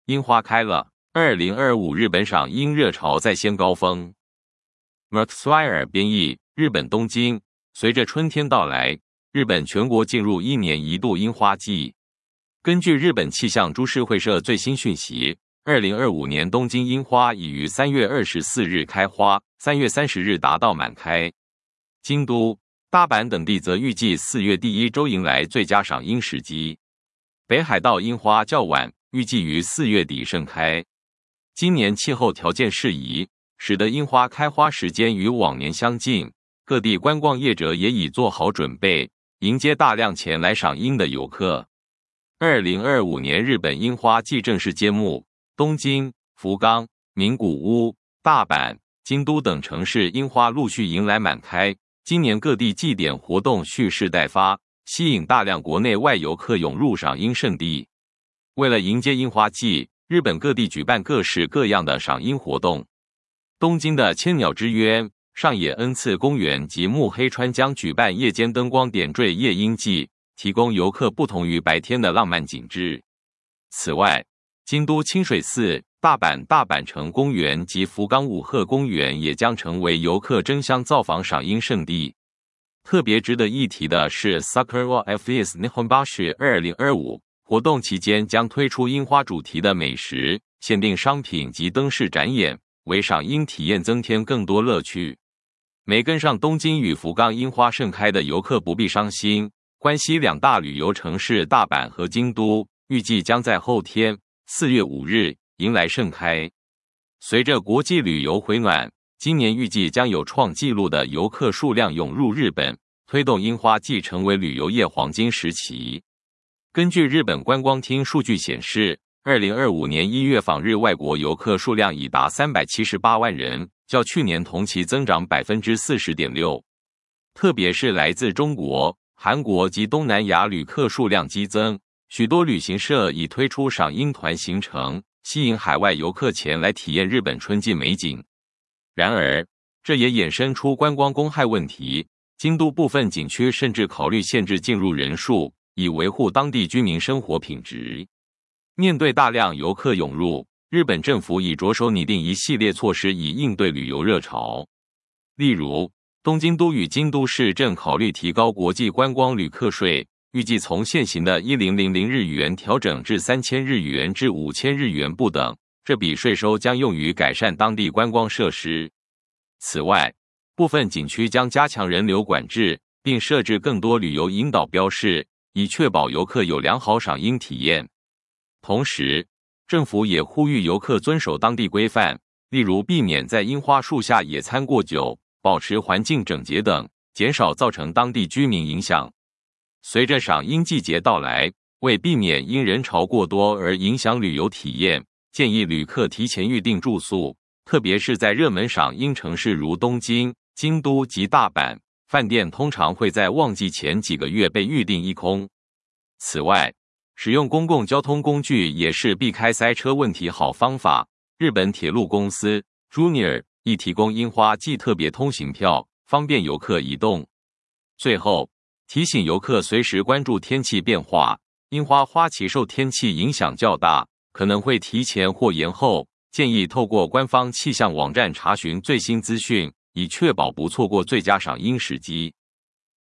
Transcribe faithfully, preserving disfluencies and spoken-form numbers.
樱花开了，二零二五日本赏樱热潮再掀高峰。Mark Swire 编译，日本东京，随着春天到来，日本全国进入一年一度樱花季。根据日本气象株式会社最新讯息，二零二五年东京樱花已于三月二十四日开花，三月三十日达到满开。京都、大阪等地则预计四月第一周迎来最佳赏樱时机。北海道樱花较晚，预计于四月底盛开。今年气候条件适宜，使得樱花开花时间与往年相近，各地观光业者也已做好准备，迎接大量前来赏樱的游客。二零二五年日本樱花季正式揭幕，东京、福冈、名古屋、大阪、京都等城市樱花陆续迎来满开。今年各地祭典活动蓄势待发，吸引大量国内外游客涌入赏樱圣地。为了迎接樱花季，日本各地举办各式各样的赏樱活动。东京的千鸟之渊、上野恩赐公园及目黑川将举办夜间灯光点缀夜樱季，提供游客不同于白天的浪漫景致。此外，京都清水寺、大阪大阪城公园及福冈五鹤公园也将成为游客争相造访赏樱圣地。特别值得一提的是 Sakura Fest Nihonbashi 二零二五活动期间将推出樱花主题的美食、限定商品及灯饰展演，为赏樱体验增添更多乐趣。没跟上东京与福冈樱花盛开的游客不必伤心，关西两大旅游城市大阪和京都预计将在后天四月五日迎来盛开。随着国际旅游回暖，今年预计将有创纪录的游客数量涌入日本，推动樱花季成为旅游业黄金时期。根据日本观光厅数据显示，二零二五年一月访日外国游客数量已达三百七十八万人，较去年同期增长 百分之四十点六。 特别是来自中国、韩国及东南亚旅客数量激增，许多旅行社已推出赏樱团行程，吸引海外游客前来体验日本春季美景。然而，这也衍生出观光公害问题，京都部分景区甚至考虑限制进入人数，以维护当地居民生活品质。面对大量游客涌入，日本政府已着手拟定一系列措施以应对旅游热潮。例如，东京都与京都市正考虑提高国际观光旅客税，预计从现行的一千日元调整至三千日元至五千日元不等，这笔税收将用于改善当地观光设施。此外，部分景区将加强人流管制，并设置更多旅游引导标示，以确保游客有良好赏樱体验。同时，政府也呼吁游客遵守当地规范，例如避免在樱花树下野餐过久，保持环境整洁等，减少造成当地居民影响。随着赏樱季节到来，为避免因人潮过多而影响旅游体验，建议旅客提前预订住宿，特别是在热门赏樱城市如东京、京都及大阪，饭店通常会在旺季前几个月被预订一空。此外，使用公共交通工具也是避开塞车问题好方法。日本铁路公司 Junior 亦提供樱花季特别通行票，方便游客移动。最后，提醒游客随时关注天气变化，樱花花期受天气影响较大，可能会提前或延后，建议透过官方气象网站查询最新资讯，以确保不错过最佳赏樱时机。